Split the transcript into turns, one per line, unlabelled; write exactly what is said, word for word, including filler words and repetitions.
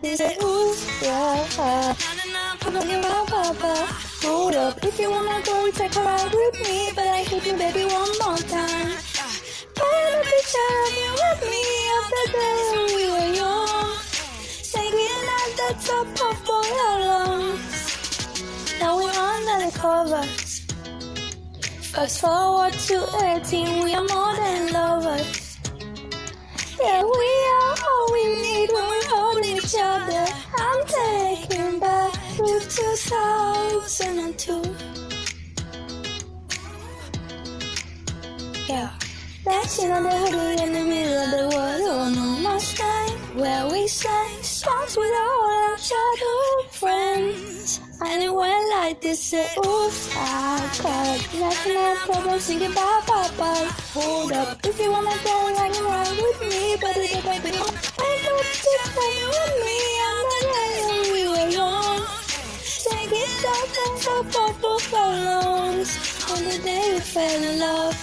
like this. Say, ooh, yeah, uh, I'm talking about Papa. Hold up, if you wanna go, take a ride with me. But I hit you, baby, one more time. Paint a picture of you with me of the day when we were young, singing at the top of all our lungs. Now we're under the covers. Fast forward to eighteen, we are more than lovers. Yeah, we are all we need when we're holding each other. I'm taking back to two thousand two. Yeah. Dancing on the hoodie in the middle of the world on a Mustang, where we sang songs with all our childhood friends. And it went like this, say, oof, I cried. Nothing I problems, thinking about Papa. Hold up, if you wanna go like a ride with me, but it's a baby, I know you're playing with me. I'm the guy when we were young, taking down the top of both our lungs. On the day we fell in love.